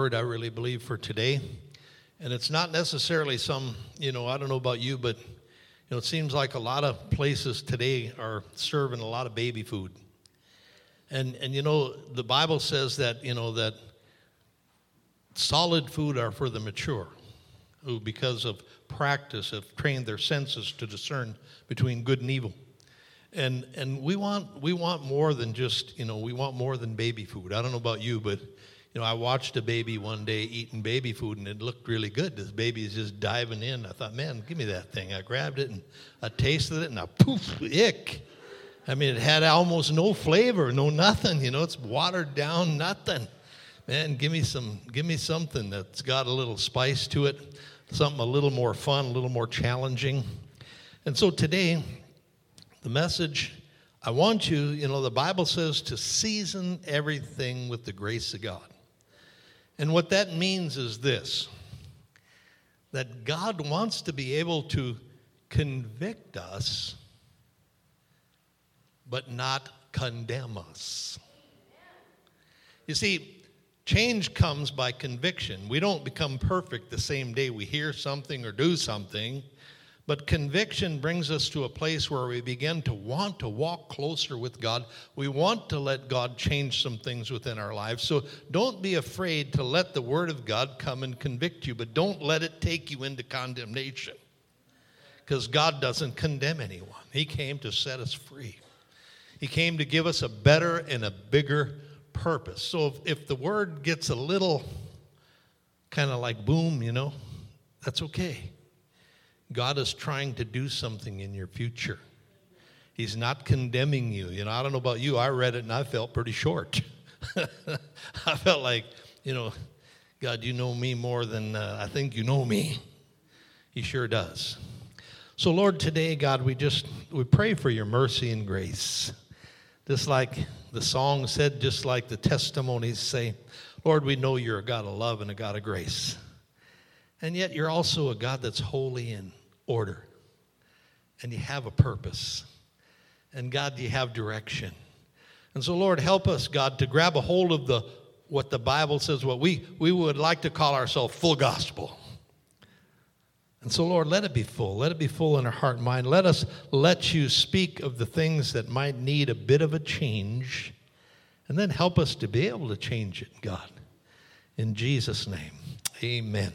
word, I really believe, for today. And it's not necessarily some, I don't know about you, but it seems like a lot of places today are serving a lot of baby food. And the Bible says that, that solid food are for the mature, who because of practice have trained their senses to discern between good and evil. And we want more than just, we want more than baby food. I don't know about you, but I watched a baby one day eating baby food, and it looked really good. This baby is just diving in. I thought, man, give me that thing. I grabbed it, and I tasted it, and poof, ick. I mean, it had almost no flavor, no nothing. It's watered down, nothing. Man, give me something that's got a little spice to it, something a little more fun, a little more challenging. And so today, the message, I want you, the Bible says to season everything with the grace of God. And what that means is this, that God wants to be able to convict us, but not condemn us. You see, change comes by conviction. We don't become perfect the same day we hear something or do something, but conviction brings us to a place where we begin to want to walk closer with God. We want to let God change some things within our lives. So don't be afraid to let the Word of God come and convict you, but don't let it take you into condemnation, because God doesn't condemn anyone. He came to set us free. He came to give us a better and a bigger purpose. So if the Word gets a little kind of like boom, that's okay. God is trying to do something in your future. He's not condemning you. I don't know about you. I read it and I felt pretty short. I felt like, God, you know me more than I think you know me. He sure does. So, Lord, today, God, we pray for your mercy and grace. Just like the song said, just like the testimonies say, Lord, we know you're a God of love and a God of grace. And yet you're also a God that's holy and order, and you have a purpose, and God, you have direction. And so, Lord, help us, God, to grab a hold of what the Bible says, what we would like to call ourselves full gospel. And so, Lord, let it be full in our heart and mind. Let you speak of the things that might need a bit of a change, and then help us to be able to change it, God. In Jesus' name, amen.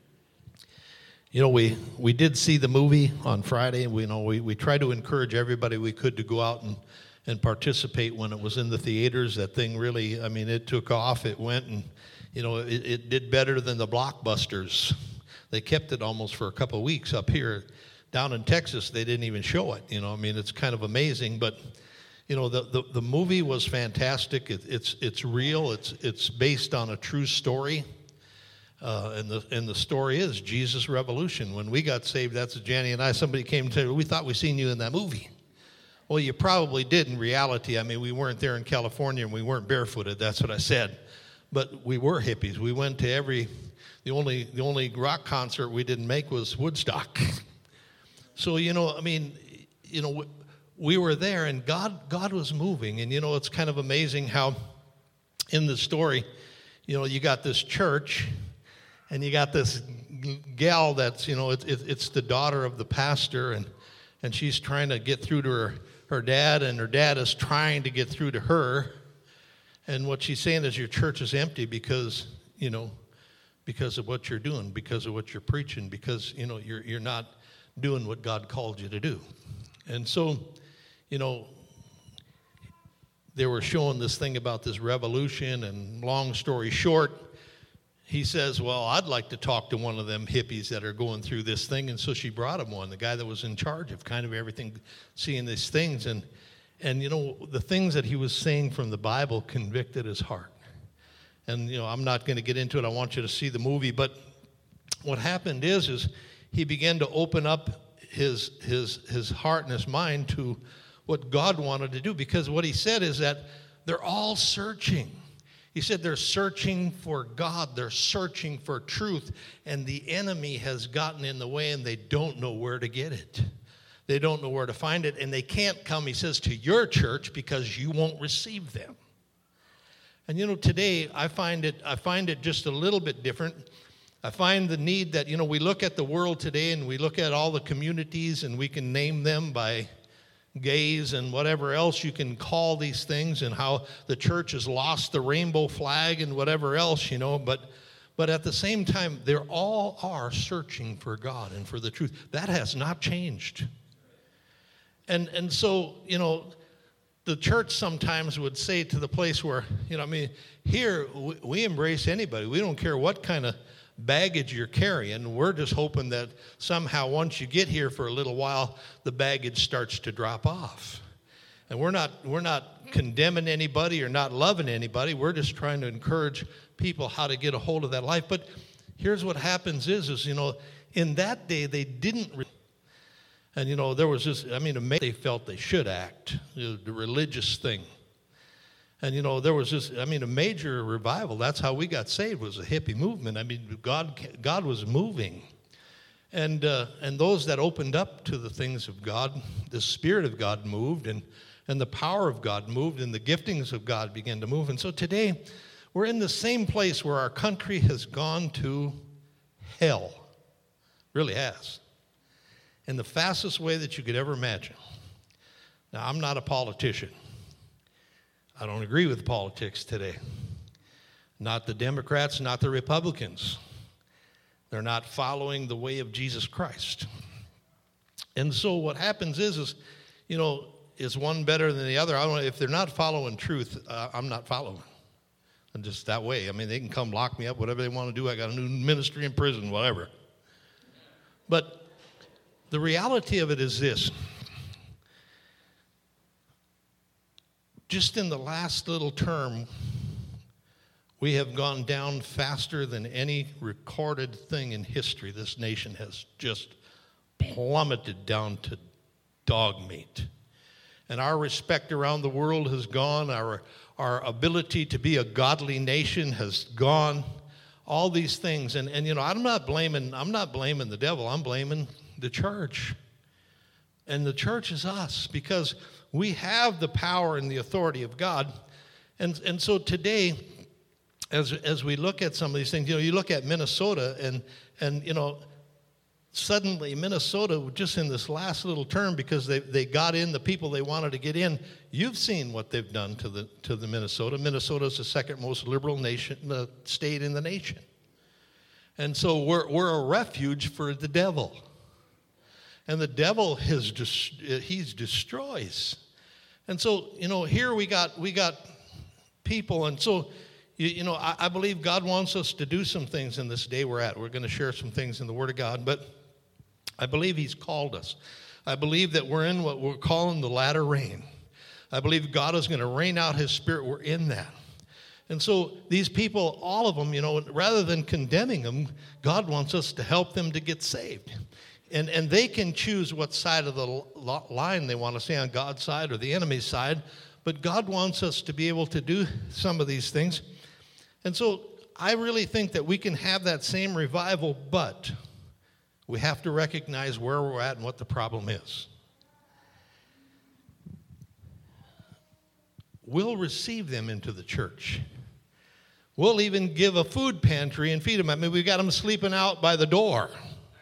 We did see the movie on Friday. We tried to encourage everybody we could to go out and participate when it was in the theaters. That thing really, it took off. It went and, it did better than the blockbusters. They kept it almost for a couple of weeks up here. Down in Texas, they didn't even show it. It's kind of amazing. But, the movie was fantastic. It's real. It's based on a true story. And the story is Jesus' revolution. When we got saved, that's Janny and I, somebody came and said, we thought we seen you in that movie. Well, you probably did in reality. We weren't there in California and we weren't barefooted. That's what I said. But we were hippies. We went to the only rock concert we didn't make was Woodstock. So, we were there and God was moving. And, it's kind of amazing how in the story, you got this church. And you got this gal that's, it's the daughter of the pastor, and she's trying to get through to her dad, and her dad is trying to get through to her. And what she's saying is your church is empty because of what you're doing, because of what you're preaching, because, you're not doing what God called you to do. And so, they were showing this thing about this revolution, and long story short, he says, well, I'd like to talk to one of them hippies that are going through this thing. And so she brought him one, the guy that was in charge of kind of everything, seeing these things. And the things that he was saying from the Bible convicted his heart. And, I'm not going to get into it. I want you to see the movie. But what happened is he began to open up his heart and his mind to what God wanted to do. Because what he said is that they're all searching. He said they're searching for God, they're searching for truth, and the enemy has gotten in the way and they don't know where to get it. They don't know where to find it, and they can't come, he says, to your church because you won't receive them. And today I find it just a little bit different. I find the need that, we look at the world today and we look at all the communities and we can name them by gays and whatever else you can call these things, and how the church has lost the rainbow flag and whatever else, but at the same time, they all are searching for God and for the truth. That has not changed. And so, the church sometimes would say to the place where, here we embrace anybody. We don't care what kind of baggage you're carrying. We're just hoping that somehow once you get here for a little while, the baggage starts to drop off. And we're not condemning anybody or not loving anybody. We're just trying to encourage people how to get a hold of that life. But here's what happens is in that day they didn't. And there was this, they felt they should act, the religious thing. And there was this, a major revival. That's how we got saved, was a hippie movement. God was moving. And those that opened up to the things of God, the Spirit of God moved, and the power of God moved, and the giftings of God began to move. And so today, we're in the same place where our country has gone to hell. Really has. In the fastest way that you could ever imagine. Now, I'm not a politician. I don't agree with politics today. Not the Democrats, not the Republicans. They're not following the way of Jesus Christ. And so what happens is one better than the other? I don't know. If they're not following truth, I'm not following. I'm just that way. They can come lock me up, whatever they want to do. I got a new ministry in prison, whatever. But the reality of it is this. Just in the last little term, we have gone down faster than any recorded thing in history. This nation has just plummeted down to dog meat. And our respect around the world has gone. Our ability to be a godly nation has gone. All these things. And I'm not blaming the devil. I'm blaming the church. And the church is us, because we have the power and the authority of God. And so today, as we look at some of these things, you look at Minnesota and suddenly Minnesota, just in this last little term, because they got in the people they wanted to get in, you've seen what they've done to the Minnesota. Minnesota is the second most liberal state in the nation. And so we're a refuge for the devil. And the devil he destroys. And so, here we got people. And so, I believe God wants us to do some things in this day we're at. We're going to share some things in the Word of God. But I believe He's called us. I believe that we're in what we're calling the latter rain. I believe God is going to rain out His Spirit. We're in that. And so these people, all of them, rather than condemning them, God wants us to help them to get saved. And they can choose what side of the line they want to stay on, God's side or the enemy's side. But God wants us to be able to do some of these things. And so I really think that we can have that same revival, but we have to recognize where we're at and what the problem is. We'll receive them into the church. We'll even give a food pantry and feed them. We've got them sleeping out by the door.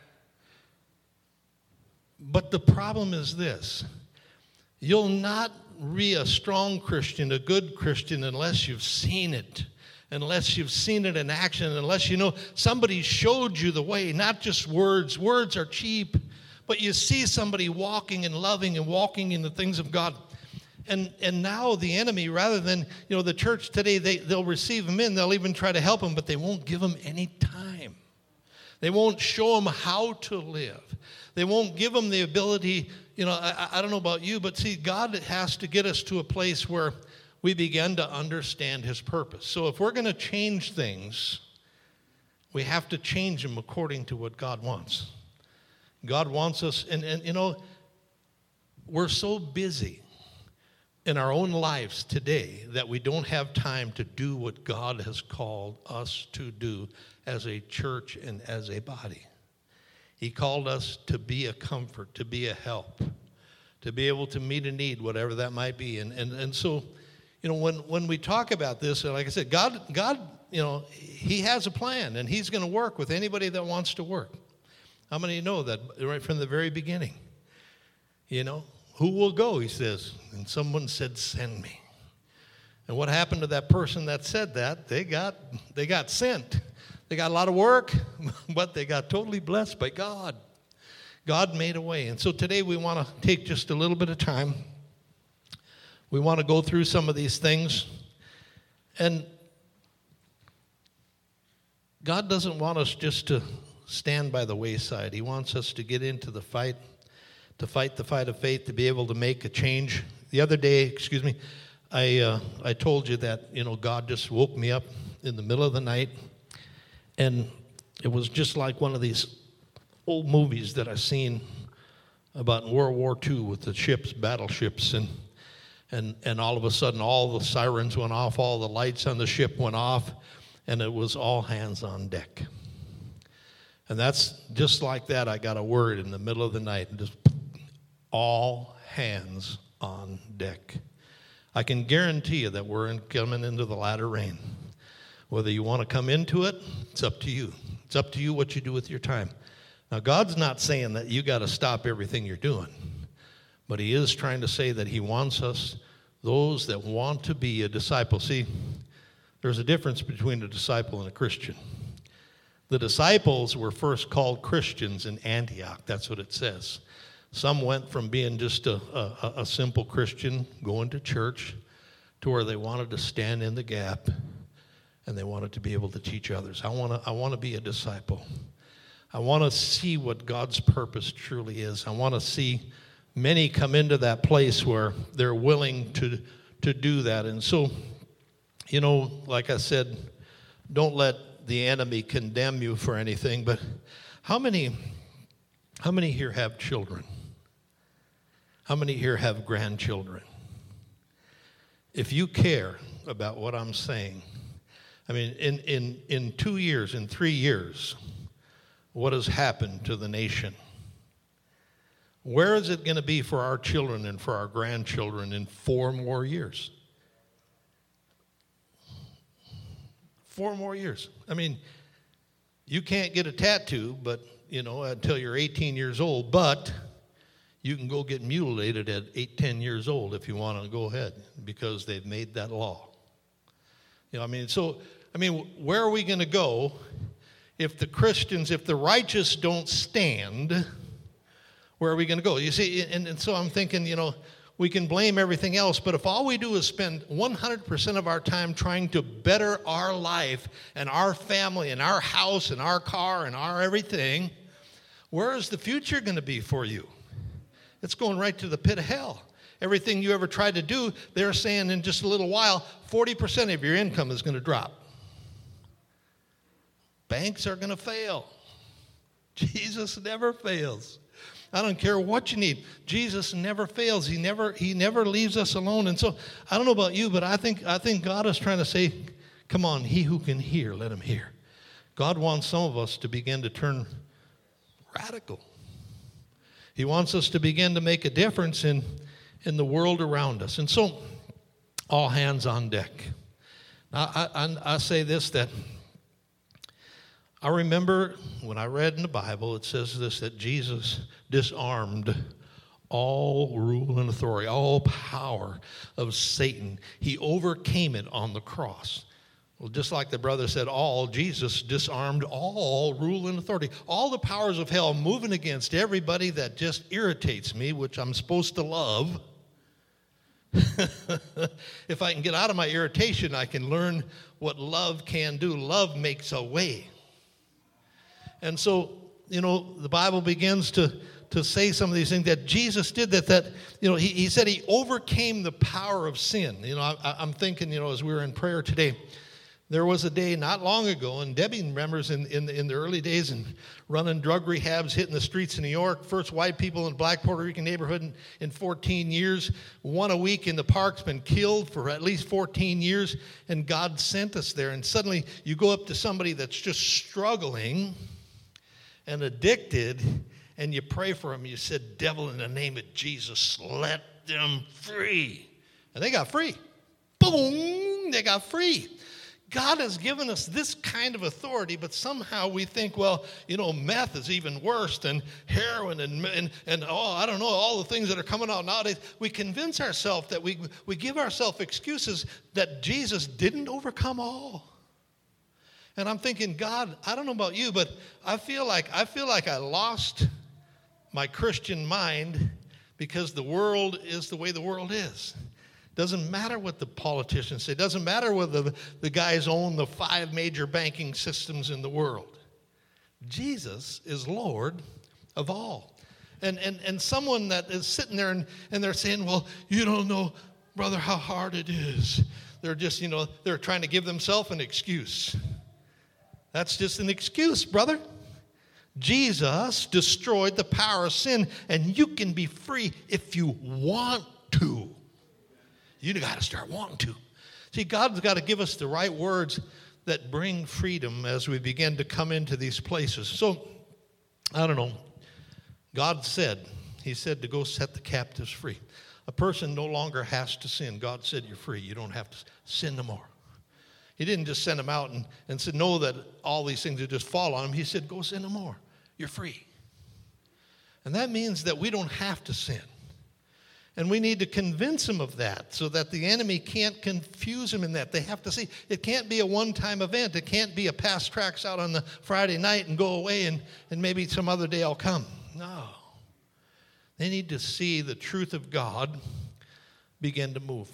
But the problem is this. You'll not be a strong Christian, a good Christian, unless you've seen it. Unless you've seen it in action, unless somebody showed you the way, not just words. Words are cheap, but you see somebody walking and loving and walking in the things of God. And now the enemy, rather than, the church today, they'll receive them in, they'll even try to help them, but they won't give them any time. They won't show them how to live. They won't give them the ability, I don't know about you, but see, God has to get us to a place where we begin to understand His purpose. So if we're going to change things, we have to change them according to what God wants. God wants us, and we're so busy in our own lives today that we don't have time to do what God has called us to do as a church and as a body. He called us to be a comfort, to be a help, to be able to meet a need, whatever that might be. And so, when we talk about this, and like I said, God, He has a plan, and He's going to work with anybody that wants to work. How many know that right from the very beginning? Who will go, He says. And someone said, send me. And what happened to that person that said that? They got sent. They got a lot of work, but they got totally blessed by God. God made a way. And so today we want to take just a little bit of time. We want to go through some of these things. And God doesn't want us just to stand by the wayside. He wants us to get into the fight, to fight the fight of faith, to be able to make a change. The other day, I told you that, God just woke me up in the middle of the night, and it was just like one of these old movies that I've seen about World War II with the ships, battleships, and all of a sudden all the sirens went off, all the lights on the ship went off, and it was all hands on deck. And that's just like that. I got a word in the middle of the night, and just all hands on deck. I can guarantee you that we're coming into the latter rain. Whether you want to come into it, it's up to you. It's up to you what you do with your time. Now, God's not saying that you got to stop everything you're doing, but He is trying to say that He wants us, those that want to be a disciple. See, there's a difference between a disciple and a Christian. The disciples were first called Christians in Antioch. That's what it says. Some went from being just a simple Christian, going to church, to where they wanted to stand in the gap, and they wanted to be able to teach others. I want to be a disciple. I want to see what God's purpose truly is. I want to see many come into that place where they're willing to do that. And so, like I said, don't let the enemy condemn you for anything. But how many here have children? How many here have grandchildren? If you care about what I'm saying, I mean, in 2 years, in 3 years, what has happened to the nation? Where is it going to be for our children and for our grandchildren in 4 more years? 4 more years. I mean, you can't get a tattoo, but until you're 18 years old, but you can go get mutilated at 8, 10 years old if you want to go ahead, because they've made that law. Where are we going to go if the righteous don't stand? Where are we going to go? You see, and so I'm thinking, we can blame everything else, but if all we do is spend 100% of our time trying to better our life and our family and our house and our car and our everything, where is the future going to be for you? It's going right to the pit of hell. Everything you ever tried to do, they're saying in just a little while, 40% of your income is going to drop. Banks are going to fail. Jesus never fails. I don't care what you need. Jesus never fails. He never leaves us alone. And so I don't know about you, but I think God is trying to say, come on, he who can hear, let him hear. God wants some of us to begin to turn radical. He wants us to begin to make a difference in the world around us. And so, all hands on deck. Now, I say this, that I remember when I read in the Bible, it says this, that Jesus disarmed all rule and authority, all power of Satan. He overcame it on the cross. Well, just like the brother said, Jesus disarmed all rule and authority. All the powers of hell moving against everybody that just irritates me, which I'm supposed to love. If I can get out of my irritation, I can learn what love can do. Love makes a way. And so, the Bible begins to say some of these things that Jesus did, he said he overcame the power of sin. I'm thinking, as we were in prayer today, there was a day not long ago, and Debbie remembers in the early days and running drug rehabs, hitting the streets of New York, first white people in a black Puerto Rican neighborhood in 14 years, one a week in the park's been killed for at least 14 years, and God sent us there. And suddenly you go up to somebody that's just struggling and addicted, and you pray for them. You said, devil, in the name of Jesus, let them free. And they got free. boom, they got free. God has given us this kind of authority, but somehow we think, well, meth is even worse than heroin and I don't know, all the things that are coming out nowadays. We convince ourselves that we give ourselves excuses that Jesus didn't overcome all. And I'm thinking, God, I don't know about you, but I feel like I lost my Christian mind because the world is the way the world is. Doesn't matter what the politicians say. Doesn't matter whether the guys own the 5 major banking systems in the world. Jesus is Lord of all. And someone that is sitting there and they're saying, well, you don't know, brother, how hard it is. They're just, they're trying to give themselves an excuse. That's just an excuse, brother. Jesus destroyed the power of sin, and you can be free if you want to. You got to start wanting to. See, God's got to give us the right words that bring freedom as we begin to come into these places. So, I don't know. God said, He said to go set the captives free. A person no longer has to sin. God said, you're free. You don't have to sin no more. He didn't just send them out and said, know that all these things would just fall on them. He said, go sin no more. You're free. And that means that we don't have to sin. And we need to convince them of that so that the enemy can't confuse them in that. They have to see it can't be a one-time event. It can't be a pass tracks out on the Friday night and go away and maybe some other day I'll come. No. They need to see the truth of God begin to move.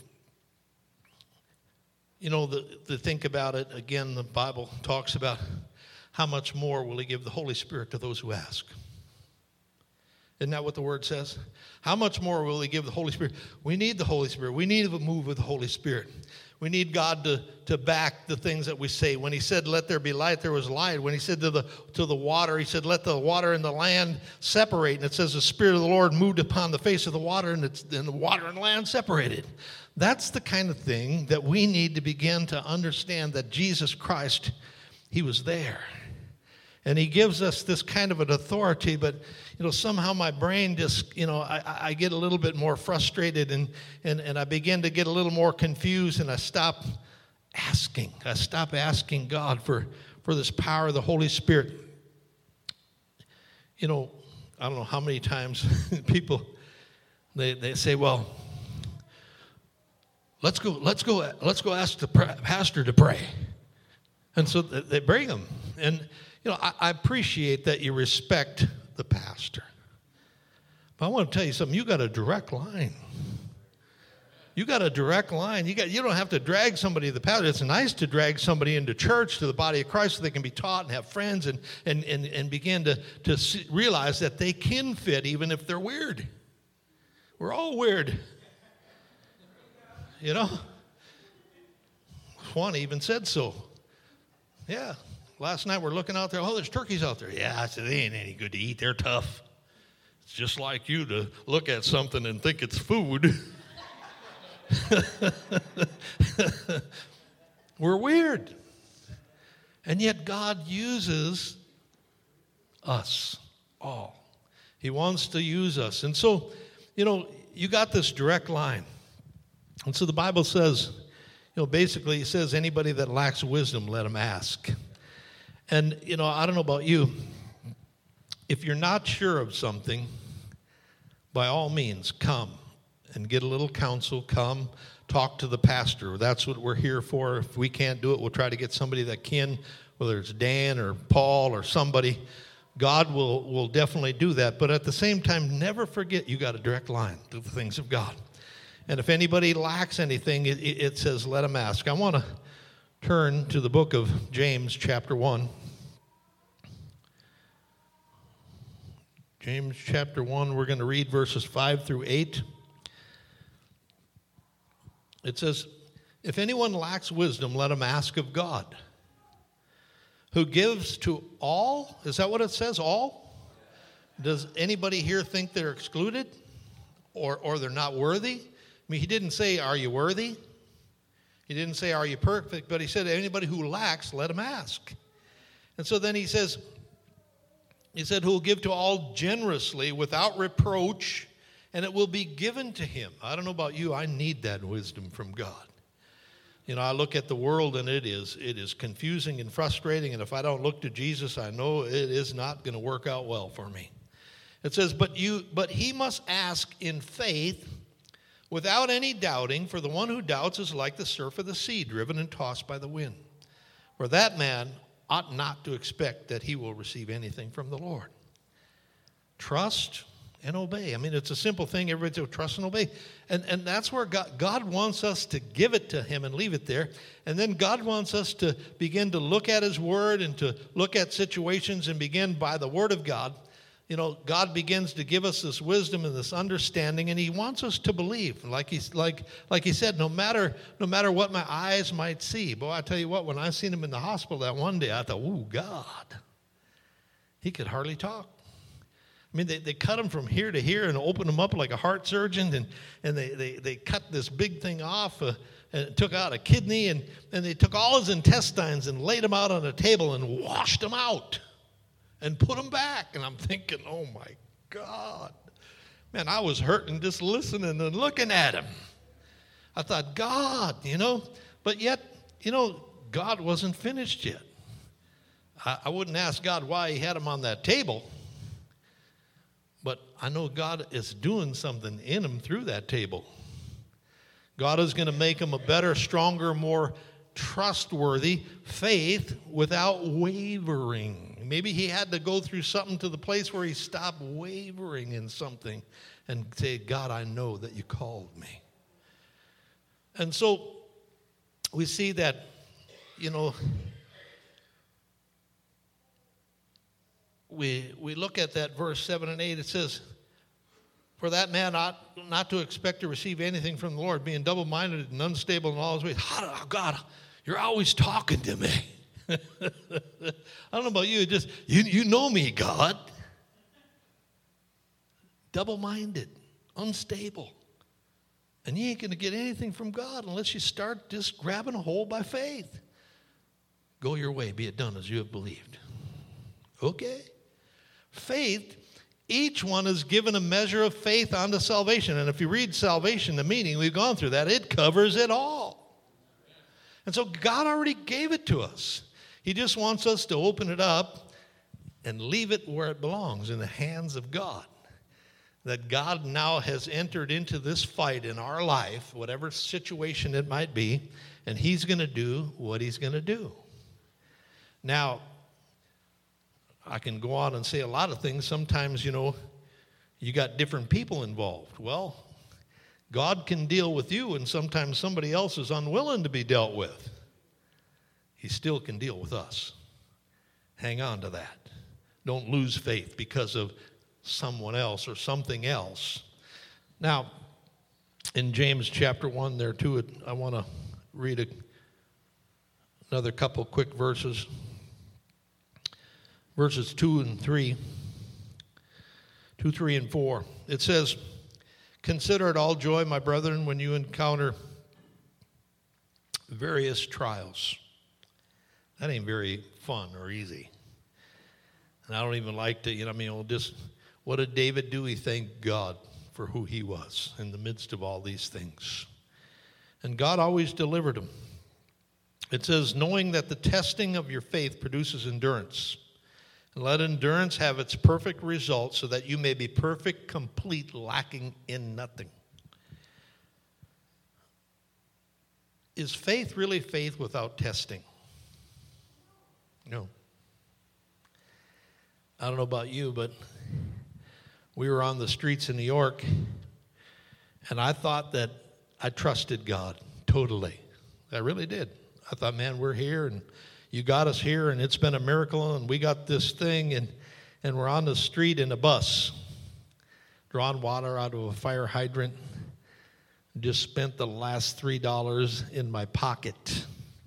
To think about it, again, the Bible talks about how much more will He give the Holy Spirit to those who ask. Isn't that what the Word says? How much more will He give the Holy Spirit? We need the Holy Spirit. We need a move of the Holy Spirit. We need God to back the things that we say. When He said, let there be light, there was light. When He said to the water, He said, let the water and the land separate. And it says the Spirit of the Lord moved upon the face of the water, and the water and land separated. That's the kind of thing that we need to begin to understand, that Jesus Christ, He was there. And He gives us this kind of an authority, but, somehow my brain just, I get a little bit more frustrated and I begin to get a little more confused, and I stop asking. I stop asking God for this power of the Holy Spirit. I don't know how many times people, they say, well, let's go ask the pastor to pray. And so they bring him. And, I appreciate that you respect the pastor. But I want to tell you something. You got a direct line. You got a direct line. You don't have to drag somebody to the pastor. It's nice to drag somebody into church, to the body of Christ, so they can be taught and have friends and begin to realize that they can fit even if they're weird. We're all weird. Juan even said so. Yeah. Last night we're looking out there. Oh, there's turkeys out there. Yeah, I said, they ain't any good to eat. They're tough. It's just like you to look at something and think it's food. We're weird. And yet God uses us all. He wants to use us. And so, you got this direct line. And so the Bible says, basically it says, anybody that lacks wisdom, let him ask. And, I don't know about you. If you're not sure of something, by all means, come and get a little counsel. Come talk to the pastor. That's what we're here for. If we can't do it, we'll try to get somebody that can, whether it's Dan or Paul or somebody. God will definitely do that. But at the same time, never forget you got a direct line to the things of God. And if anybody lacks anything, it says, let him ask. I want to turn to the book of James, chapter 1. James, chapter 1, we're going to read verses 5 through 8. It says, if anyone lacks wisdom, let him ask of God, who gives to all. Is that what it says, all? Does anybody here think they're excluded or they're not worthy? I mean, he didn't say, are you worthy? He didn't say, are you perfect? But he said, anybody who lacks, let him ask. And so then he said, who will give to all generously without reproach, and it will be given to him. I don't know about you, I need that wisdom from God. You know, I look at the world and it is confusing and frustrating, and if I don't look to Jesus, I know it is not going to work out well for me. It says, but he must ask in faith without any doubting, for the one who doubts is like the surf of the sea, driven and tossed by the wind. For that man ought not to expect that he will receive anything from the Lord. Trust and obey. I mean, it's a simple thing. Everybody says, trust and obey. And that's where God wants us to give it to him and leave it there. And then God wants us to begin to look at his word and to look at situations and begin by the word of God. You know, God begins to give us this wisdom and this understanding, and he wants us to believe. Like he said, no matter what my eyes might see. Boy, I tell you what, when I seen him in the hospital that one day, I thought, ooh, God. He could hardly talk. I mean, they cut him from here to here and opened him up like a heart surgeon, and they cut this big thing off and took out a kidney, and they took all his intestines and laid him out on a table and washed him out and put him back. And I'm thinking, oh, my God. Man, I was hurting just listening and looking at him. I thought, God, you know, but yet, you know, God wasn't finished yet. I wouldn't ask God why he had him on that table. But I know God is doing something in him through that table. God is going to make him a better, stronger, more trustworthy faith without wavering. Maybe he had to go through something to the place where he stopped wavering in something and say, God, I know that you called me. And so we see that, you know, we look at that verse 7 and 8. It says, for that man ought not to expect to receive anything from the Lord, being double-minded and unstable in all his ways. God, you're always talking to me. I don't know about you, just you know me, God. Double-minded, unstable. And you ain't going to get anything from God unless you start just grabbing a hold by faith. Go your way, be it done as you have believed. Okay. Faith, each one is given a measure of faith unto salvation. And if you read salvation, the meaning, we've gone through that, it covers it all. And so God already gave it to us. He just wants us to open it up and leave it where it belongs, in the hands of God. That God now has entered into this fight in our life, whatever situation it might be, and he's going to do what he's going to do. Now, I can go on and say a lot of things. Sometimes, you know, you got different people involved. Well, God can deal with you, and sometimes somebody else is unwilling to be dealt with. He still can deal with us. Hang on to that. Don't lose faith because of someone else or something else. Now, in James chapter 1 there too, I want to read another couple quick verses. Verses 2 and 3. 2, 3, and 4. It says, consider it all joy, my brethren, when you encounter various trials. That ain't very fun or easy. And I don't even like to, just what did David do? He thanked God for who he was in the midst of all these things. And God always delivered him. It says, knowing that the testing of your faith produces endurance. And let endurance have its perfect result, so that you may be perfect, complete, lacking in nothing. Is faith really faith without testing? No. I don't know about you, but we were on the streets in New York, and I thought that I trusted God totally. I really did. I thought, man, we're here, and you got us here, and it's been a miracle, and we got this thing, and we're on the street in a bus, drawing water out of a fire hydrant. Just spent the last $3 in my pocket.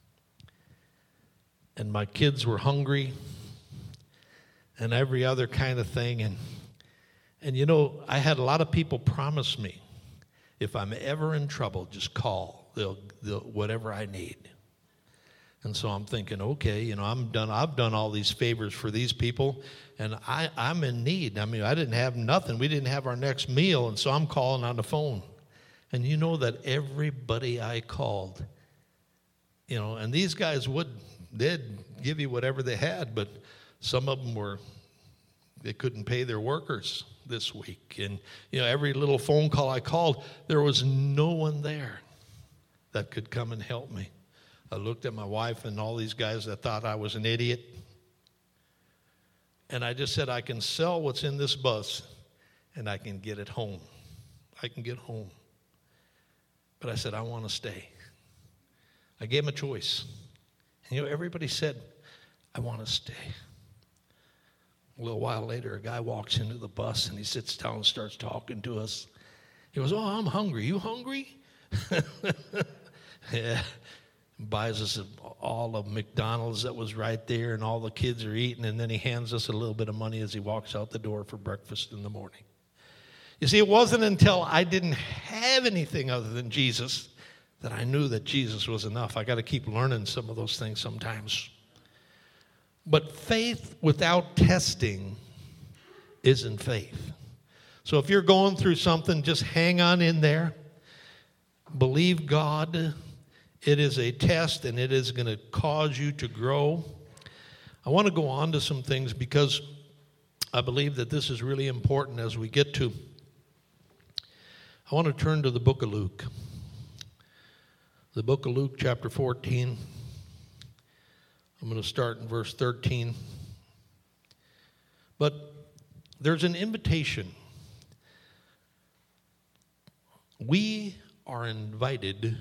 And my kids were hungry, and every other kind of thing. And you know, I had a lot of people promise me, if I'm ever in trouble, just call. They'll whatever I need. And so I'm thinking, okay, I've done all these favors for these people, and I'm in need. I mean, I didn't have nothing. We didn't have our next meal, and so I'm calling on the phone. And you know that everybody I called And these guys did give you whatever they had, but some of them they couldn't pay their workers this week. And, every little phone call I called, there was no one there that could come and help me. I looked at my wife and all these guys that thought I was an idiot. And I just said, I can sell what's in this bus and I can get it home. I can get home. But I said, I want to stay. I gave them a choice. And everybody said, I want to stay. A little while later, a guy walks into the bus and he sits down and starts talking to us. He goes, I'm hungry. You hungry? Yeah. Buys us all of McDonald's that was right there, and all the kids are eating, and then he hands us a little bit of money as he walks out the door for breakfast in the morning. You see, it wasn't until I didn't have anything other than Jesus that I knew that Jesus was enough. I got to keep learning some of those things sometimes. But faith without testing isn't faith. So if you're going through something, just hang on in there. Believe God. It is a test, and it is going to cause you to grow. I want to go on to some things because I believe that this is really important as we get to. I want to turn to the book of Luke. The book of Luke, chapter 14. I'm going to start in verse 13. But there's an invitation. We are invited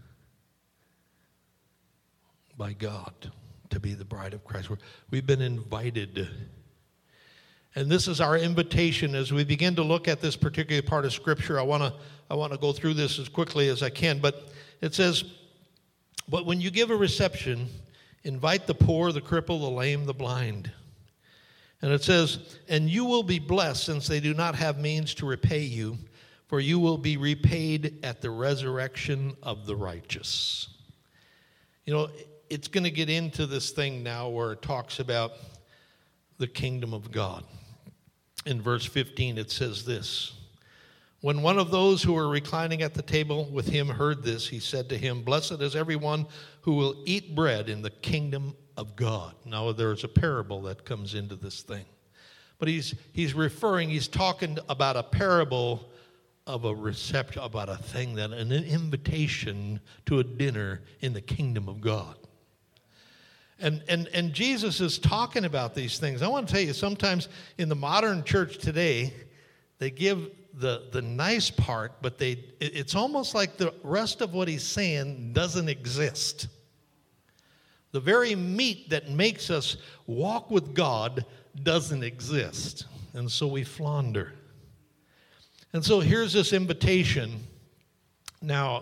by God to be the bride of Christ. We've been invited. And this is our invitation as we begin to look at this particular part of Scripture. I want to go through this as quickly as I can. But it says, but when you give a reception, invite the poor, the crippled, the lame, the blind. And it says, and you will be blessed since they do not have means to repay you, for you will be repaid at the resurrection of the righteous. It's going to get into this thing now where it talks about the kingdom of God. In verse 15, it says this. When one of those who were reclining at the table with him heard this, he said to him, blessed is everyone who will eat bread in the kingdom of God. Now, there's a parable that comes into this thing. But he's talking about a parable of a reception, about a thing, an invitation to a dinner in the kingdom of God. And Jesus is talking about these things. I want to tell you, sometimes in the modern church today, they give the nice part, but it's almost like the rest of what he's saying doesn't exist. The very meat that makes us walk with God doesn't exist. And so we flounder. And so here's this invitation. Now,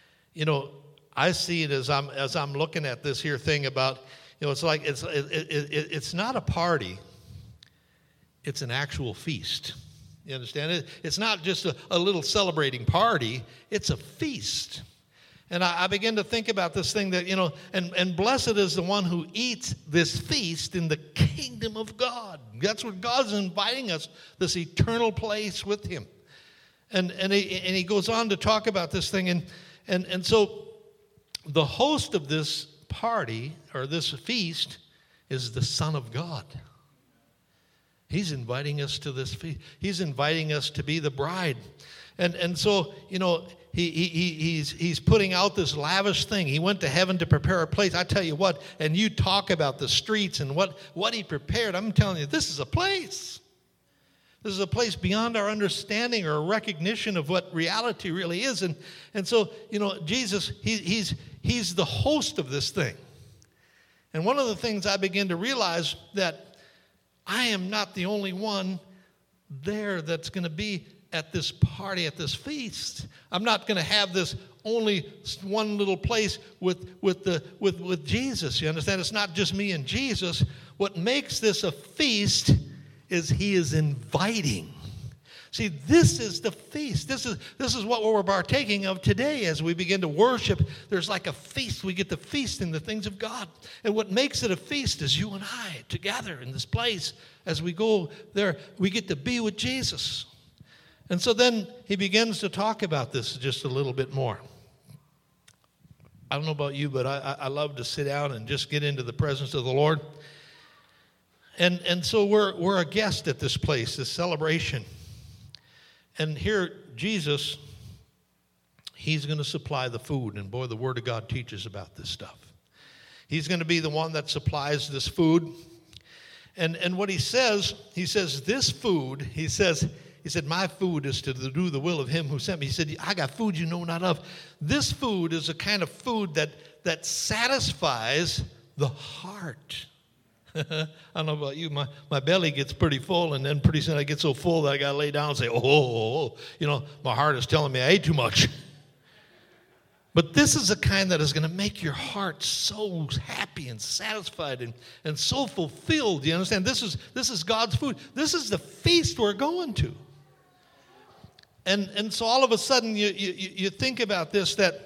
I see it as I'm looking at this here thing about, it's like it's not a party. It's an actual feast. You understand it? It's not just a little celebrating party. It's a feast. And I begin to think about this thing that, and blessed is the one who eats this feast in the kingdom of God. That's what God's inviting us, this eternal place with him. And he goes on to talk about this thing. And so the host of this party or this feast is the Son of God. He's inviting us to this feast. He's inviting us to be the bride. And so, he's putting out this lavish thing. He went to heaven to prepare a place. I tell you what, and you talk about the streets and what he prepared. I'm telling you, this is a place. This is a place beyond our understanding or recognition of what reality really is. And so, Jesus, he's the host of this thing. And one of the things I begin to realize that I am not the only one there that's going to be at this party, at this feast. I'm not going to have this only one little place with Jesus. You understand? It's not just me and Jesus. What makes this a feast is he is inviting. See, this is the feast. This is what we're partaking of today as we begin to worship. There's like a feast. We get to feast in the things of God. And what makes it a feast is you and I together in this place. As we go there, we get to be with Jesus. And so then he begins to talk about this just a little bit more. I don't know about you, but I love to sit down and just get into the presence of the Lord. And so we're a guest at this place, this celebration. And here, Jesus, he's going to supply the food. And boy, the Word of God teaches about this stuff. He's going to be the one that supplies this food. And what he says, this food, he said, my food is to do the will of him who sent me. He said, I got food you know not of. This food is a kind of food that satisfies the heart. I don't know about you, my belly gets pretty full, and then pretty soon I get so full that I got to lay down and say, my heart is telling me I ate too much. But this is the kind that is going to make your heart so happy and satisfied and so fulfilled. You understand? This is God's food. This is the feast we're going to. And so all of a sudden you think about this, that,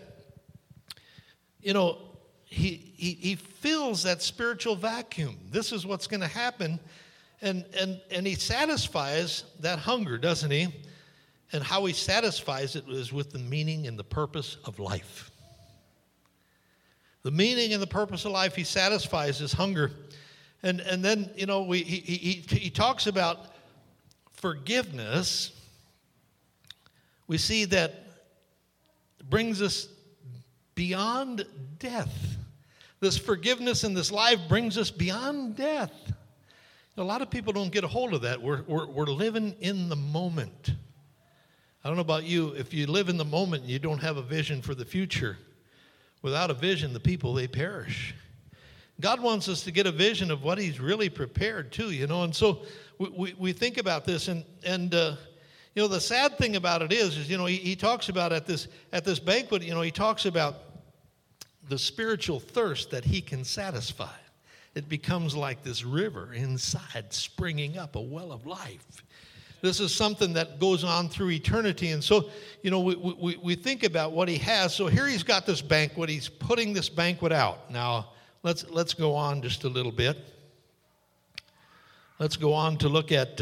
he fills that spiritual vacuum. This is what's going to happen. And he satisfies that hunger, doesn't he? And how he satisfies it is with the meaning and the purpose of life. The meaning and the purpose of life, he satisfies his hunger. And then, he talks about forgiveness. We see that brings us beyond death. This forgiveness in this life brings us beyond death. A lot of people don't get a hold of that. We're living in the moment. I don't know about you. If you live in the moment and you don't have a vision for the future, without a vision, the people, they perish. God wants us to get a vision of what he's really prepared to, And so we think about this. And the sad thing about it is he talks about at this banquet, he talks about the spiritual thirst that he can satisfy. It becomes like this river inside springing up, a well of life. This is something that goes on through eternity. And so, we think about what he has. So here he's got this banquet. He's putting this banquet out. Now, let's go on just a little bit. Let's go on to look at,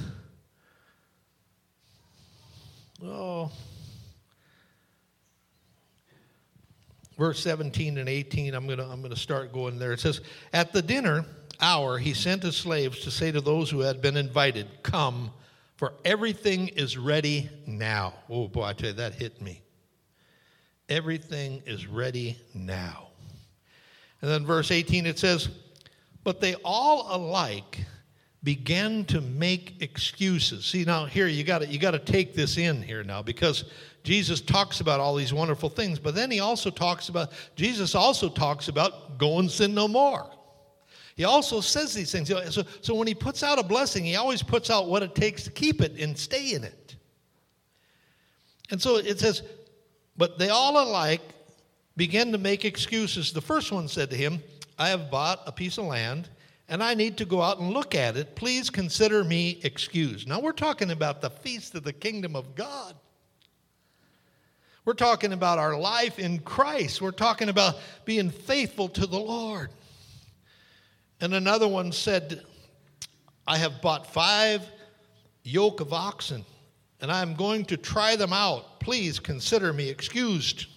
verse 17 and 18. I'm gonna start going there. It says, at the dinner hour, he sent his slaves to say to those who had been invited, come, for everything is ready now. Oh, boy, I tell you, that hit me. Everything is ready now. And then verse 18, it says, but they all alike began to make excuses. See, now here, you got to take this in here now, because Jesus talks about all these wonderful things, but then Jesus also talks about go and sin no more. He also says these things. So when he puts out a blessing, he always puts out what it takes to keep it and stay in it. And so it says, but they all alike began to make excuses. The first one said to him, I have bought a piece of land, and I need to go out and look at it. Please consider me excused. Now we're talking about the feast of the kingdom of God. We're talking about our life in Christ. We're talking about being faithful to the Lord. And another one said, I have bought 5 yoke of oxen, and I am going to try them out. Please consider me excused.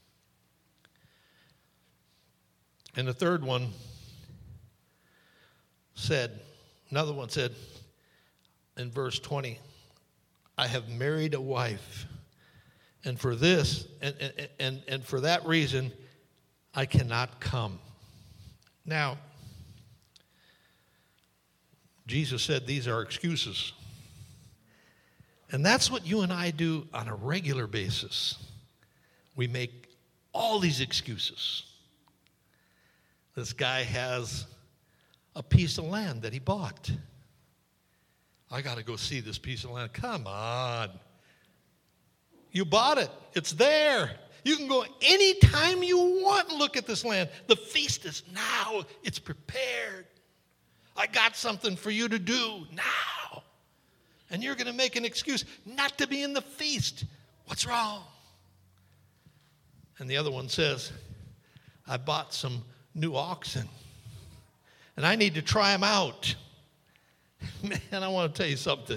And the third one another one said in verse 20, I have married a wife, and for this and for that reason I cannot come. Now, Jesus said these are excuses. And that's what you and I do on a regular basis. We make all these excuses. This guy has a piece of land that he bought. I got to go see this piece of land. Come on. You bought it. It's there. You can go anytime you want and look at this land. The feast is now. It's prepared. I got something for you to do now. And you're going to make an excuse not to be in the feast. What's wrong? And the other one says, I bought some new oxen, and I need to try them out. Man, I want to tell you something.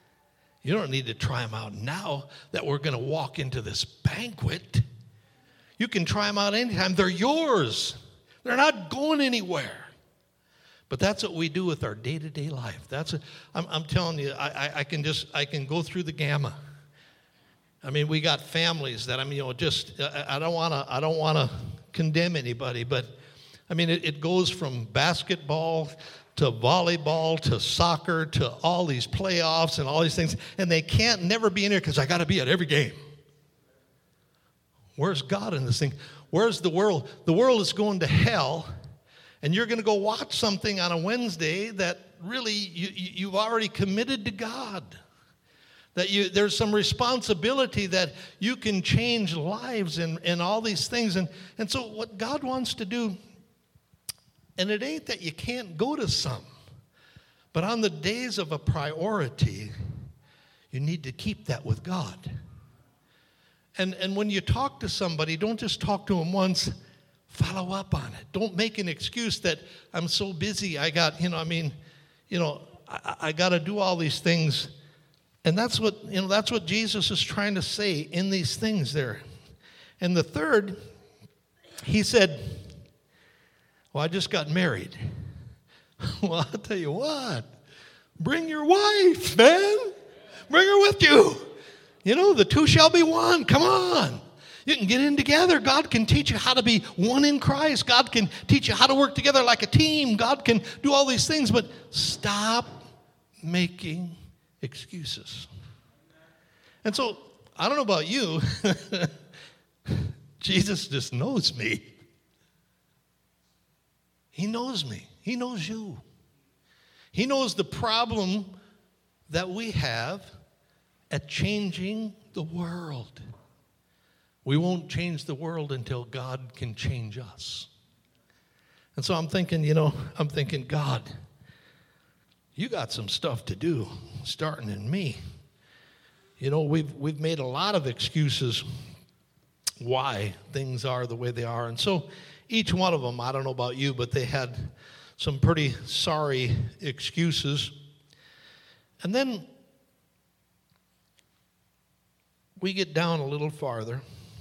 You don't need to try them out now that we're going to walk into this banquet. You can try them out anytime. They're yours. They're not going anywhere. But that's what we do with our day-to-day life. I'm telling you, I can go through the gamma. I mean, we got families that, I don't want to condemn anybody, but I mean, it goes from basketball to volleyball to soccer to all these playoffs and all these things, and they can't never be in here because I got to be at every game. Where's God in this thing? Where's the world? The world is going to hell, and you're going to go watch something on a Wednesday that really you've already committed to God. That there's some responsibility that you can change lives and all these things. And so what God wants to do, and it ain't that you can't go to some, but on the days of a priority, you need to keep that with God. And when you talk to somebody, don't just talk to them once, follow up on it. Don't make an excuse that I'm so busy, I got to do all these things. And that's what Jesus is trying to say in these things there. And the third, he said, well, I just got married. Well, I'll tell you what, bring your wife, man. Bring her with you. The two shall be one. Come on. You can get in together. God can teach you how to be one in Christ. God can teach you how to work together like a team. God can do all these things, but stop making excuses. And so, I don't know about you. Jesus just knows me. He knows me. He knows you. He knows the problem that we have at changing the world. We won't change the world until God can change us. And so I'm thinking, God, you got some stuff to do, starting in me. We've made a lot of excuses why things are the way they are. And so each one of them, I don't know about you, but they had some pretty sorry excuses. And then we get down a little farther.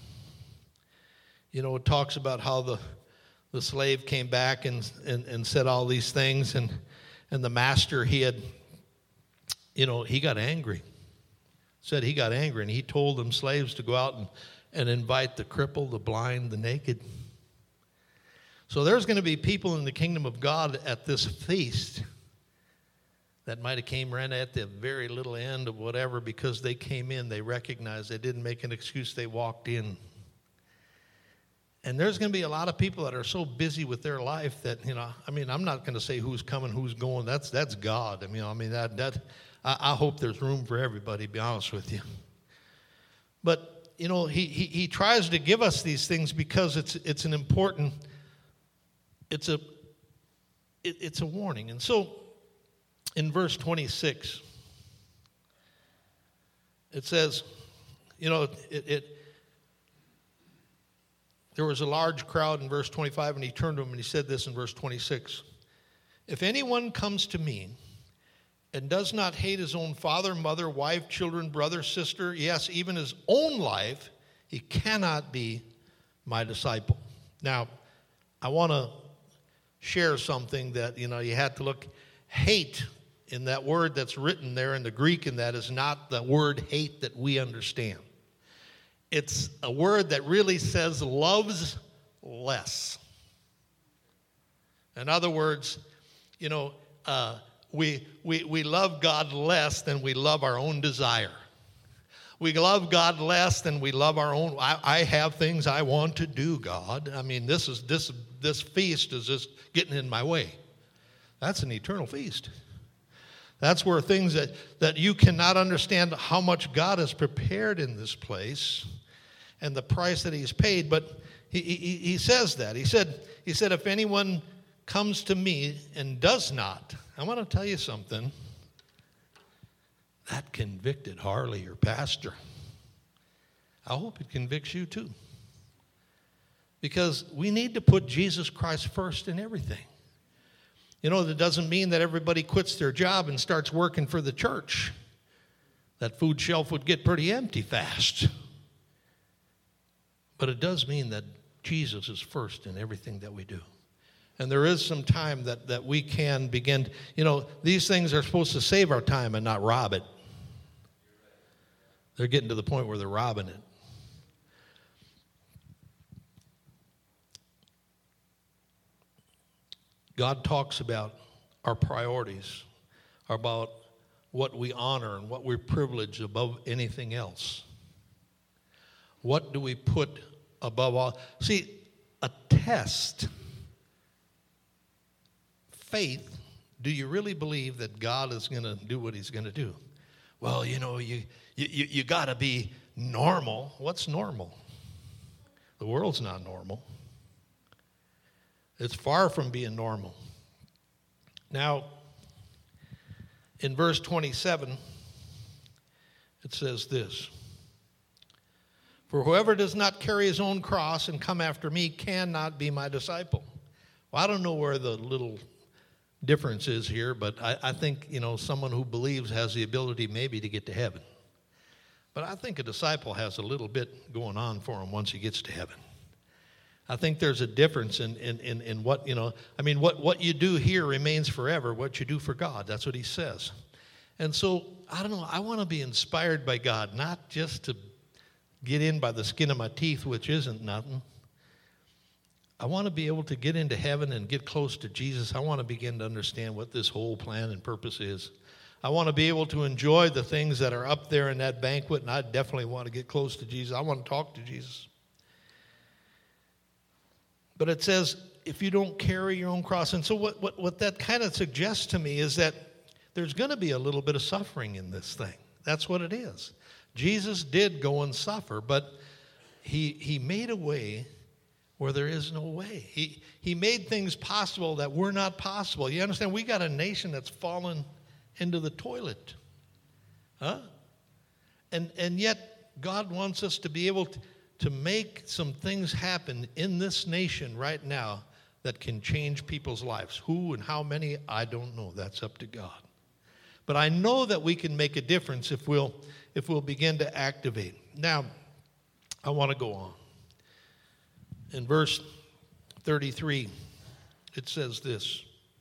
It talks about how the slave came back and said all these things, and the master, he got angry. Said he got angry, and he told them slaves to go out and invite the crippled, the blind, the naked. So there's going to be people in the kingdom of God at this feast that might have came right at the very little end of whatever, because they came in, they recognized, they didn't make an excuse, they walked in. And there's going to be a lot of people that are so busy with their life that, I'm not going to say who's coming, who's going. That's God. I hope there's room for everybody, to be honest with you. But, he tries to give us these things because it's an important, it's a warning. And so, in verse 26, it says, there was a large crowd in verse 25, and he turned to him and he said this in verse 26. If anyone comes to me and does not hate his own father, mother, wife, children, brother, sister, yes, even his own life, he cannot be my disciple. Now, I want to share something that, you had to look. Hate, in that word that's written there in the Greek, in that is not the word hate that we understand. It's a word that really says loves less. In other words, we love God less than we love our own desire. We love God less than we love our own. I have things I want to do, God. This feast is just getting in my way. That's an eternal feast. That's where things that you cannot understand how much God has prepared in this place and the price that he's paid. But he says that. He said, if anyone comes to me and does not, I want to tell you something. That convicted Harley, your pastor. I hope it convicts you too. Because we need to put Jesus Christ first in everything. That doesn't mean that everybody quits their job and starts working for the church. That food shelf would get pretty empty fast. But it does mean that Jesus is first in everything that we do. And there is some time that we can begin, these things are supposed to save our time and not rob it. They're getting to the point where they're robbing it. God talks about our priorities, about what we honor and what we're privileged above anything else. What do we put above all? See, a test. Faith, do you really believe that God is going to do what he's going to do? Well, you got to be normal. What's normal? The world's not normal. It's far from being normal. Now, in verse 27, it says this: "For whoever does not carry his own cross and come after me cannot be my disciple." Well, I don't know where the little difference is here, but I think, someone who believes has the ability maybe to get to heaven. But I think a disciple has a little bit going on for him once he gets to heaven. I think there's a difference in what, what you do here remains forever, what you do for God. That's what he says. And so, I don't know, I want to be inspired by God, not just to get in by the skin of my teeth, which isn't nothing. I want to be able to get into heaven and get close to Jesus. I want to begin to understand what this whole plan and purpose is. I want to be able to enjoy the things that are up there in that banquet, and I definitely want to get close to Jesus. I want to talk to Jesus. But it says, if you don't carry your own cross, and so what that kind of suggests to me is that there's going to be a little bit of suffering in this thing. That's what it is. Jesus did go and suffer, but he made a way where there is no way. He made things possible that were not possible. You understand? We got a nation that's fallen into the toilet. Huh? And yet God wants us to be able to make some things happen in this nation right now that can change people's lives. Who and how many, I don't know. That's up to God. But I know that we can make a difference if we'll begin to activate. Now, I want to go on. In verse 33, it says this: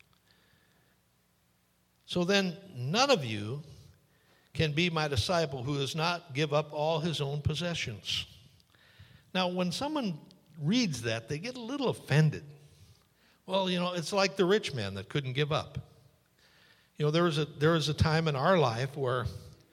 "So then none of you can be my disciple who does not give up all his own possessions." Now, when someone reads that, they get a little offended. Well, it's like the rich man that couldn't give up. There was a time in our life where,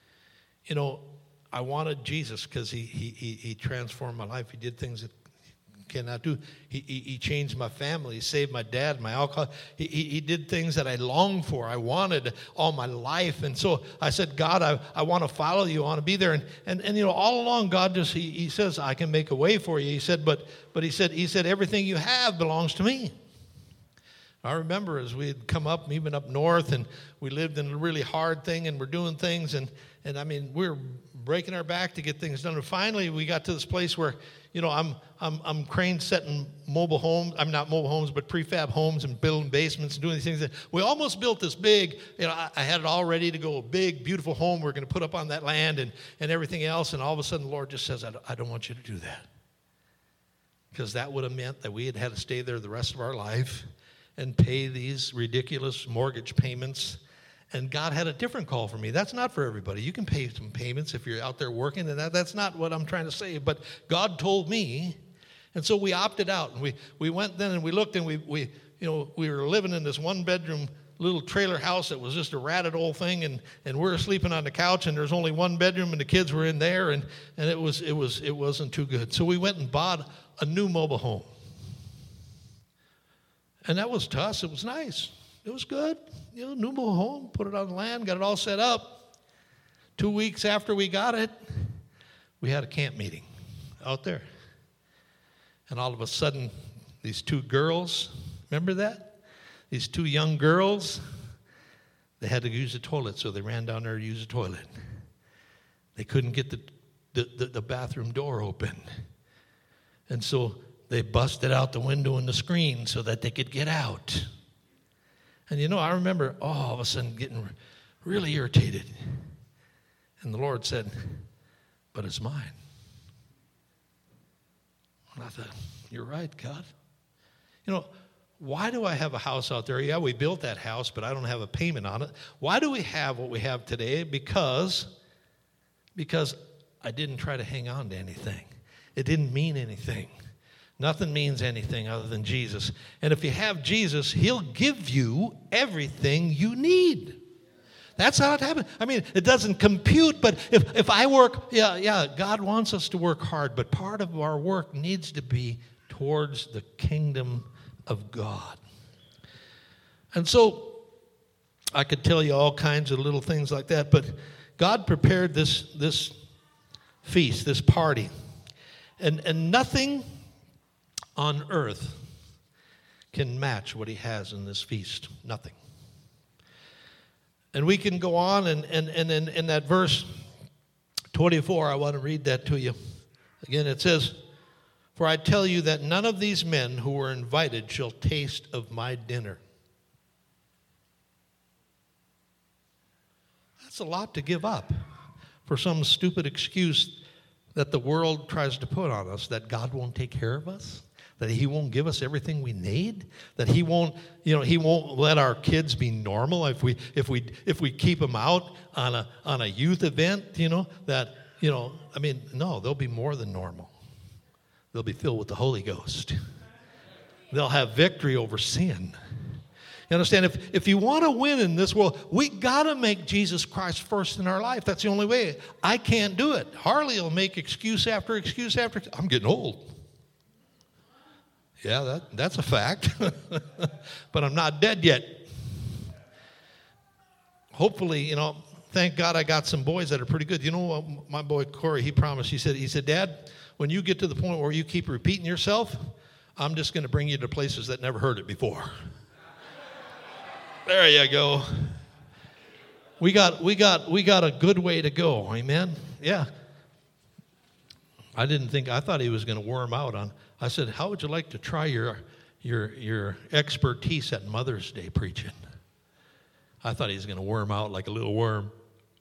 I wanted Jesus because he transformed my life. He did things that cannot do. He changed my family. He saved my dad, my alcohol. He did things that I longed for. I wanted all my life. And so I said, God, I want to follow you. I want to be there. And all along, God just, he says, I can make a way for you. He said, but he said, everything you have belongs to me. I remember as we had come up, even up north, and we lived in a really hard thing, and we're doing things, and I mean, we're breaking our back to get things done. And finally, we got to this place where, I'm crane setting mobile homes. I'm not mobile homes, but prefab homes and building basements and doing these things. We almost built this big, I had it all ready to go, a big, beautiful home we're going to put up on that land and everything else. And all of a sudden, the Lord just says, I don't want you to do that. Because that would have meant that we had to stay there the rest of our life and pay these ridiculous mortgage payments. And God had a different call for me. That's not for everybody. You can pay some payments if you're out there working, and that's not what I'm trying to say. But God told me, and so we opted out. And we went then and we looked, and we were living in this one-bedroom little trailer house that was just a ratted old thing, and we were sleeping on the couch, and there's only one bedroom, and the kids were in there, and it wasn't too good. So we went and bought a new mobile home. And that was to us. It was nice. It was good. New mobile home, put it on the land, got it all set up. 2 weeks after we got it, we had a camp meeting out there. And all of a sudden, these two girls, remember that? These two young girls, they had to use the toilet, so they ran down there to use the toilet. They couldn't get the bathroom door open. And so they busted out the window and the screen so that they could get out. And I remember all of a sudden getting really irritated. And the Lord said, but it's mine. And I thought, you're right, God. You know, why do I have a house out there? Yeah, we built that house, but I don't have a payment on it. Why do we have what we have today? Because I didn't try to hang on to anything. It didn't mean anything. Nothing means anything other than Jesus. And if you have Jesus, he'll give you everything you need. That's how it happens. I mean, it doesn't compute, but if I work, God wants us to work hard, but part of our work needs to be towards the kingdom of God. And so I could tell you all kinds of little things like that, but God prepared this feast, this party, and nothing on earth can match what he has in this feast. Nothing. And we can go on, and in that verse 24, I want to read that to you. Again, it says, "For I tell you that none of these men who were invited shall taste of my dinner." That's a lot to give up for some stupid excuse that the world tries to put on us, that God won't take care of us, that he won't give us everything we need, that he won't let our kids be normal if we keep them out on a youth event, no, they'll be more than normal. They'll be filled with the Holy Ghost. They'll have victory over sin. You understand? If you want to win in this world, we got to make Jesus Christ first in our life. That's the only way. I can't do it. Harley will make excuse after excuse after. I'm getting old. Yeah, that's a fact. But I'm not dead yet. Hopefully, thank God I got some boys that are pretty good. You know what my boy Corey, he promised. He said, "Dad, when you get to the point where you keep repeating yourself, I'm just going to bring you to places that never heard it before." There you go. We got a good way to go. Amen. Yeah. I thought he was going to worm out on. I said, "How would you like to try your expertise at Mother's Day preaching?" I thought he was going to worm out like a little worm.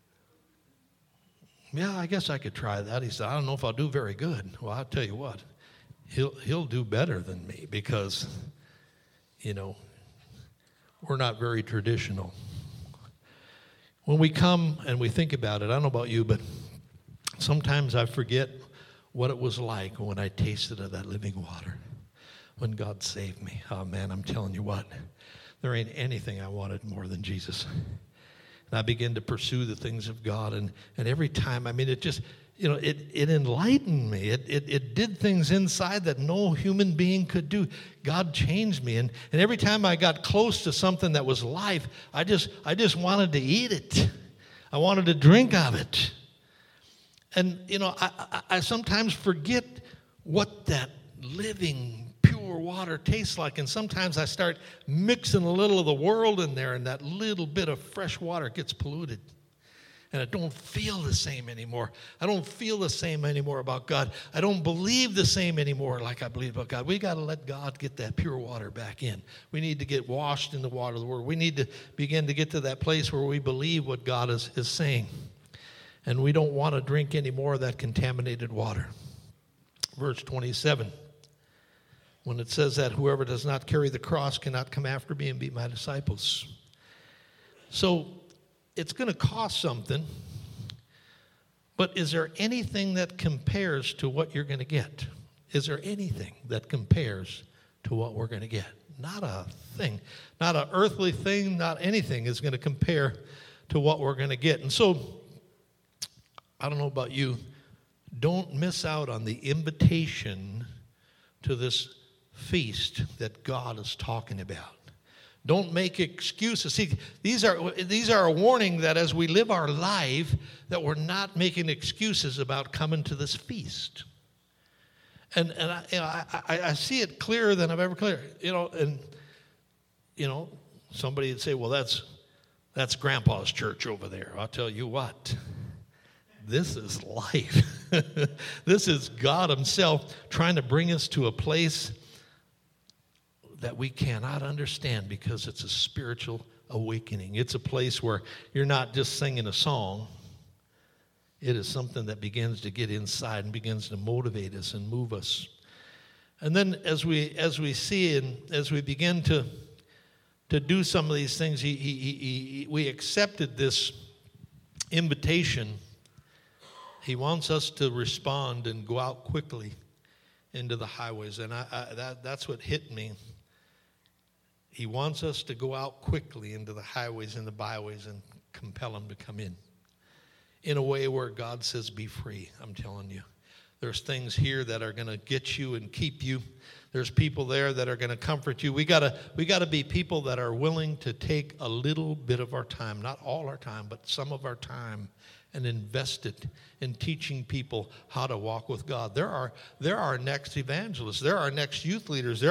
"Yeah, I guess I could try that." He said, "I don't know if I'll do very good." Well, I'll tell you what, he'll do better than me because, we're not very traditional. When we come and we think about it, I don't know about you, but sometimes I forget what it was like when I tasted of that living water, when God saved me. Oh, man, I'm telling you what, there ain't anything I wanted more than Jesus. And I began to pursue the things of God, and every time, it just, it enlightened me. It did things inside that no human being could do. God changed me, and every time I got close to something that was life, I just wanted to eat it. I wanted to drink of it. And, I sometimes forget what that living, pure water tastes like. And sometimes I start mixing a little of the world in there, and that little bit of fresh water gets polluted. And I don't feel the same anymore. I don't feel the same anymore about God. I don't believe the same anymore like I believe about God. We got to let God get that pure water back in. We need to get washed in the water of the Word. We need to begin to get to that place where we believe what God is saying. And we don't want to drink any more of that contaminated water. Verse 27, when it says that whoever does not carry the cross cannot come after me and be my disciples. So it's going to cost something, but is there anything that compares to what you're going to get? Is there anything that compares to what we're going to get? Not a thing. Not an earthly thing, not anything is going to compare to what we're going to get. And so, I don't know about you, don't miss out on the invitation to this feast that God is talking about. Don't make excuses. See, these are a warning that as we live our life, that we're not making excuses about coming to this feast. And I see it clearer than I've ever cleared. Somebody would say, "Well, that's Grandpa's church over there." I'll tell you what. This is life. This is God himself trying to bring us to a place that we cannot understand because it's a spiritual awakening. It's a place where you're not just singing a song. It is something that begins to get inside and begins to motivate us and move us. And then as we see and as we begin to do some of these things, we accepted this invitation. He wants us to respond and go out quickly into the highways. And that's what hit me. He wants us to go out quickly into the highways and the byways and compel them to come in a way where God says, be free. I'm telling you. There's things here that are going to get you and keep you. There's people there that are going to comfort you. We gotta be people that are willing to take a little bit of our time, not all our time, but some of our time, and invest it in teaching people how to walk with God. There are next evangelists. There are next youth leaders.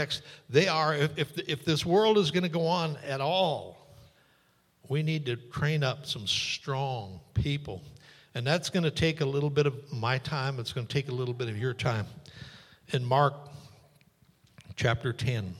If this world is going to go on at all, we need to train up some strong people. And that's going to take a little bit of my time. It's going to take a little bit of your time. In Mark chapter 10,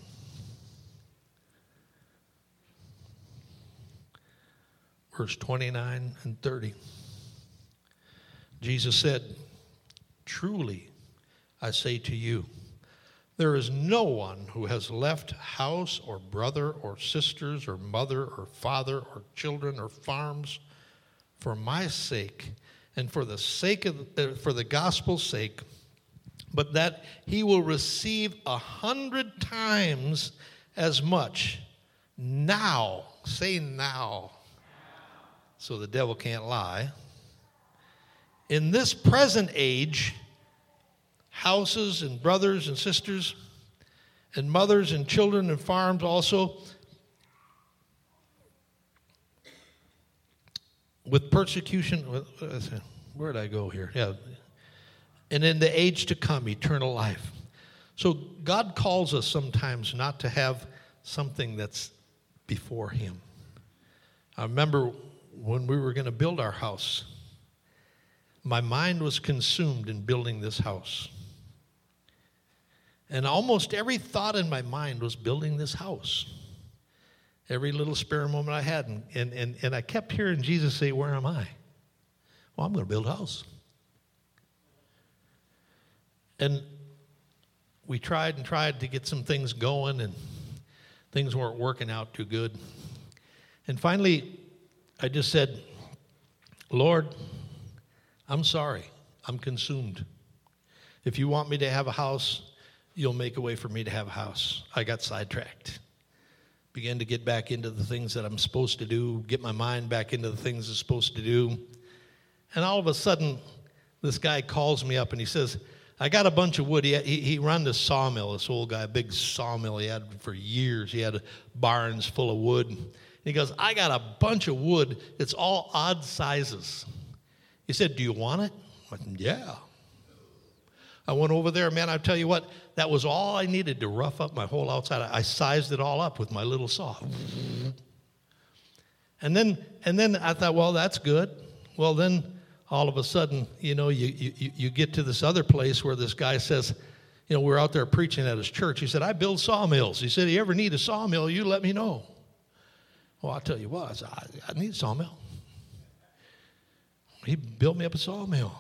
verse 29 and 30, Jesus said, truly, I say to you, there is no one who has left house or brother or sisters or mother or father or children or farms for my sake and for the gospel's sake, but that he will receive 100 times as much now. Say now. So the devil can't lie. In this present age, houses and brothers and sisters and mothers and children and farms also, with persecution, where did I go here? Yeah. And in the age to come, eternal life. So God calls us sometimes not to have something that's before him. I remember when we were going to build our house, my mind was consumed in building this house. And almost every thought in my mind was building this house. Every little spare moment I had. And I kept hearing Jesus say, where am I? Well, I'm going to build a house. And we tried to get some things going, and things weren't working out too good. And finally, I just said, Lord, I'm sorry. I'm consumed. If you want me to have a house, you'll make a way for me to have a house. I got sidetracked. Began to get back into the things that I'm supposed to do, get my mind back into the things I'm supposed to do. And all of a sudden, this guy calls me up and he says, I got a bunch of wood. He ran this sawmill, this old guy, a big sawmill he had for years. He had barns full of wood. And he goes, I got a bunch of wood. It's all odd sizes. He said, do you want it? I said, yeah. I went over there, man, I tell you what, that was all I needed to rough up my whole outside. I sized it all up with my little saw. And then I thought, well, that's good. Well, then all of a sudden, you get to this other place where this guy says, we're out there preaching at his church. He said, I build sawmills. He said, you ever need a sawmill, you let me know. Well, I'll tell you what, I said, I need a sawmill. He built me up a sawmill.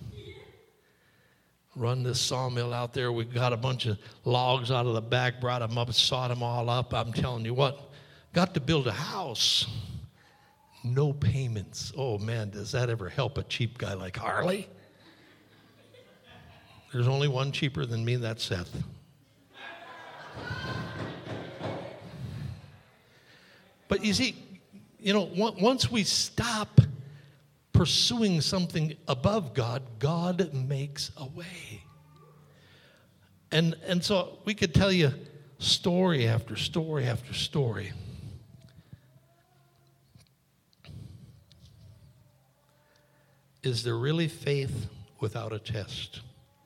Run this sawmill out there. We got a bunch of logs out of the back, brought them up, sawed them all up. I'm telling you what, got to build a house. No payments. Oh, man, does that ever help a cheap guy like Harley? There's only one cheaper than me, that's Seth. But you see, once we stop pursuing something above God, God makes a way. And so we could tell you story after story after story. Is there really faith without a test?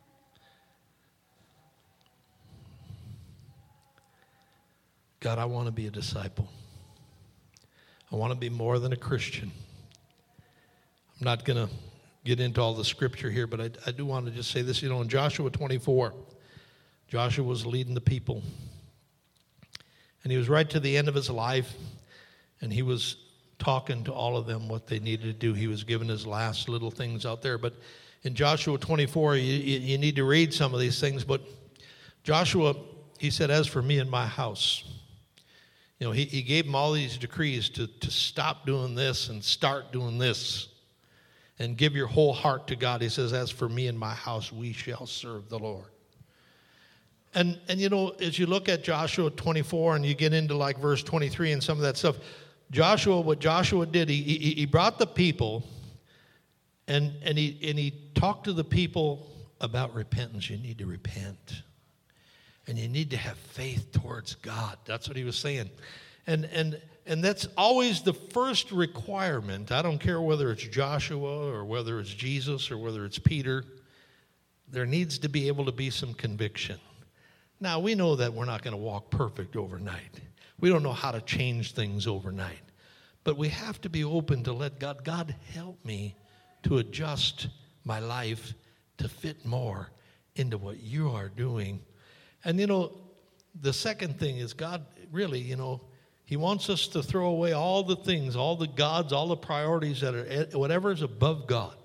God, I want to be a disciple. I want to be more than a Christian. I'm not going to get into all the scripture here, but I do want to just say this. In Joshua 24, Joshua was leading the people. And he was right to the end of his life, and he was talking to all of them what they needed to do. He was giving his last little things out there. But in Joshua 24, you need to read some of these things. But Joshua, he said, as for me and my house, he gave them all these decrees to stop doing this and start doing this and give your whole heart to God. He says, as for me and my house, we shall serve the Lord. And as you look at Joshua 24 and you get into like verse 23 and some of that stuff, what Joshua did, he brought the people and he talked to the people about repentance. You need to repent. And you need to have faith towards God. That's what he was saying. And that's always the first requirement. I don't care whether it's Joshua or whether it's Jesus or whether it's Peter. There needs to be able to be some conviction. Now, we know that we're not going to walk perfect overnight. We don't know how to change things overnight. But we have to be open to let God help me to adjust my life to fit more into what you are doing. And, the second thing is God really, he wants us to throw away all the things, all the gods, all the priorities that are, whatever is above God.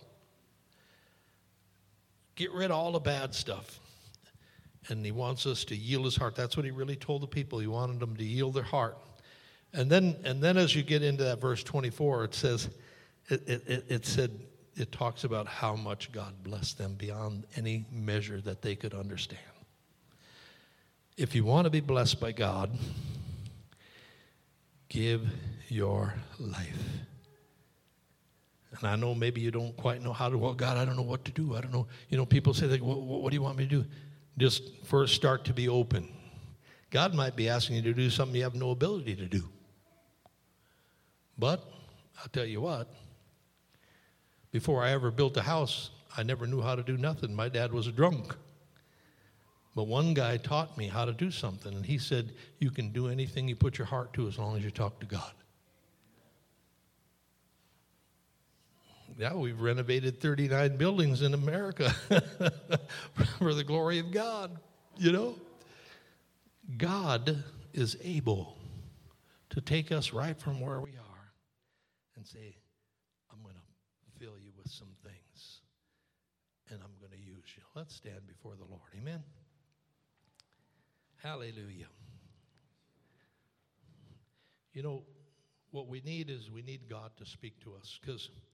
Get rid of all the bad stuff. And he wants us to yield his heart. That's what he really told the people. He wanted them to yield their heart. And then as you get into that verse 24, it says, it talks about how much God blessed them beyond any measure that they could understand. If you want to be blessed by God, give your life. And I know maybe you don't quite know how to, well, God, I don't know what to do. I don't know. People say, what do you want me to do? Just first start to be open. God might be asking you to do something you have no ability to do. But I'll tell you what, before I ever built a house, I never knew how to do nothing. My dad was a drunk. But one guy taught me how to do something, and he said, you can do anything you put your heart to as long as you talk to God. Yeah, we've renovated 39 buildings in America for the glory of God, God is able to take us right from where we are and say, I'm going to fill you with some things, and I'm going to use you. Let's stand before the Lord. Amen. Hallelujah. What we need is we need God to speak to us, because